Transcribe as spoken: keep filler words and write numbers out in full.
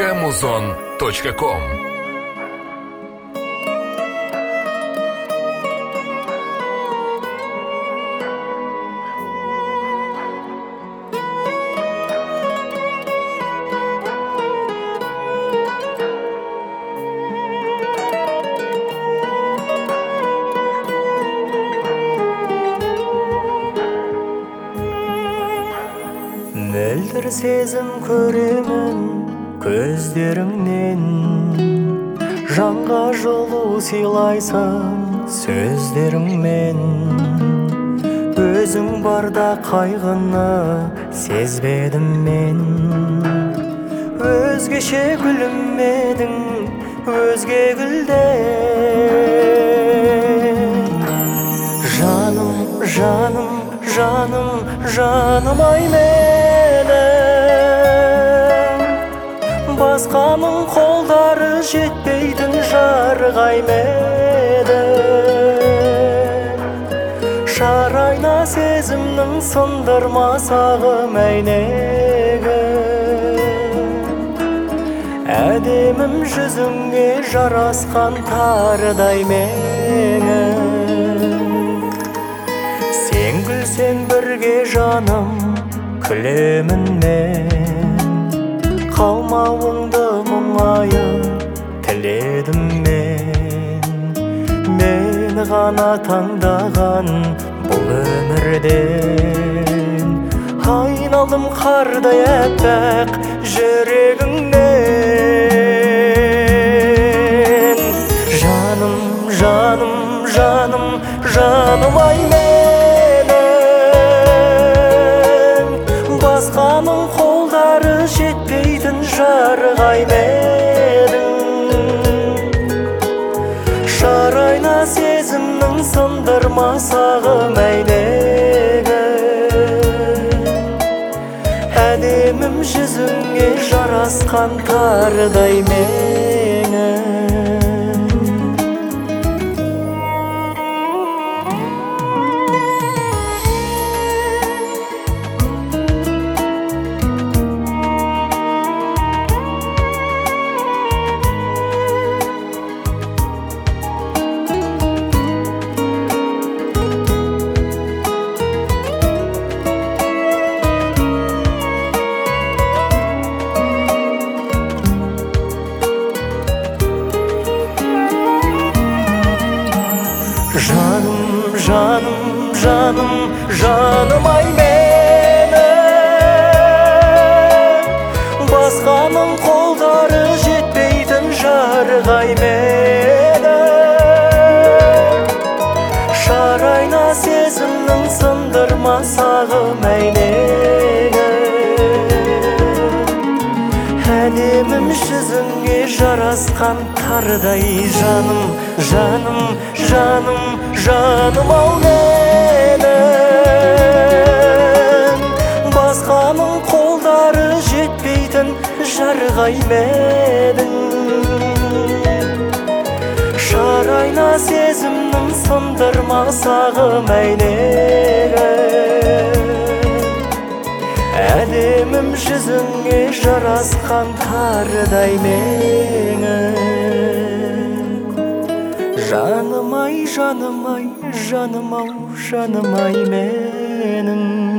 точка музон точка ком. Мөлдір сезім көремін көздеріңнен, жанға жолу сыйлайсың сөздеріңмен. Өзің барда қайғыны сезбедім мен, өзгеше күлімедің өзге гүлден. Жаным, жаным, жаным, жаным ай менің, басқаның қолдары жетпейтін жарғай менің. Шарайна сезімнің сындырмасағы мәйнегі, әдемім жүзіңе жарасқан тарыдай менің. Сен күлсең бірге жаным күлемін мен, қалмауыңды мұңайып тіледім мен. Мені ғана таңдаған бұл өмірден, айналдым қардай әппақ жүрегіңнен. Жаным, жаным, жаным, жаным ай менің, басқаның қолдары жетпейтін жарғай менің. Шарайна сезімнің сындырмасағы мәйнегі, әдемім жүзіңе жарасқан тарыдай менің. Жаным, жаным, жаным, жаным ай менің, басқаның қолдары жетпейтін жарғай менің. Шарайна сезімнің сындырмасағы мәйнегі, әдемім жүзіңе жарасқан тарыдай жаным, жаным, жаным, жаным ау менің, басқаның қолдары жетпейтін жарғай менің. Шарайна сезімнің сындырмасағы мәйнегі, әдемім жүзіңе жарасқан тарыдай менің. Жаным ай, жаным ай, жаным ау, жаным ай менің.